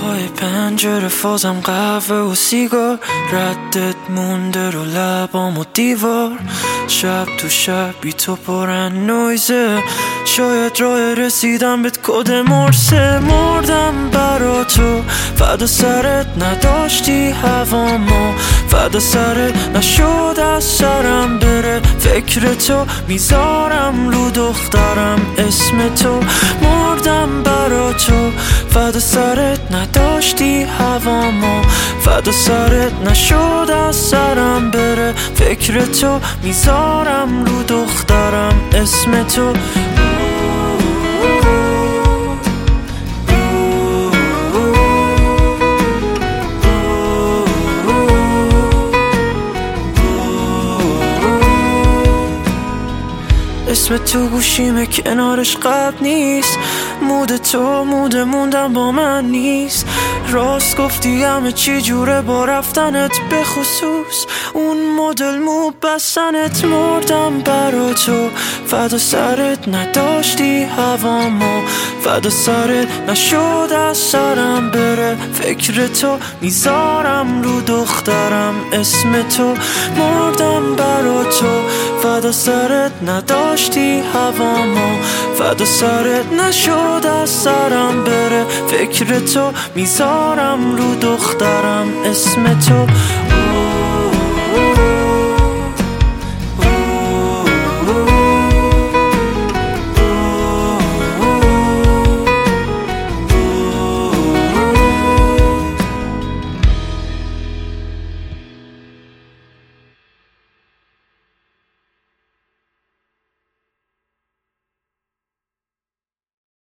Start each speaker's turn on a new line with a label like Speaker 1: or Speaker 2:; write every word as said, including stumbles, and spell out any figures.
Speaker 1: پای پنجره فازم قهوه و سیگار، ردت مونده رو لبام و دیوار. شب تو شب بی تو پرن نویزه، شاید راه رسیدم بهت کد مرسه. مردم برا تو فدا سرت، نداشتی هوامو فدا سرت. نشد از سرم بره فکر تو، میذارم رو دخترم اسم تو. مردم برا تو فدا سرت، نداشتی هوامو فدا سرت. نشد از سرم بره فکر تو، میذارم رو دخترم اسم تو. اسم تو گوشیمه کنارش قلب نیست، مود تو مود موندم با من نیست. راست گفتی همه چی جوره با رفتنت، به خصوص اون مدل مو بستنت. مردم برا تو فدا سرت، نداشتی هوامو فدا سرت. نشد از سرم بره فکر تو، میذارم رو دخترم اسم تو. مردم برا تو فدا سرت، نداشتی هوامو فدا سرت. نشد از سرم بره فکر تو، میذارم رو دخترم اسم تو.